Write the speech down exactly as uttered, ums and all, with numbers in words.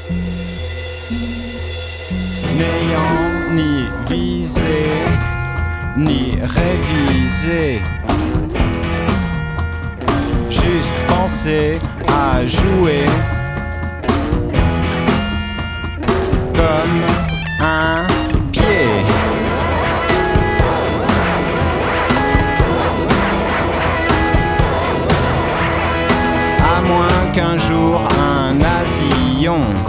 N'ayant ni visé, ni révisé, juste penser à jouer comme un pied. À moins qu'un jour un asillon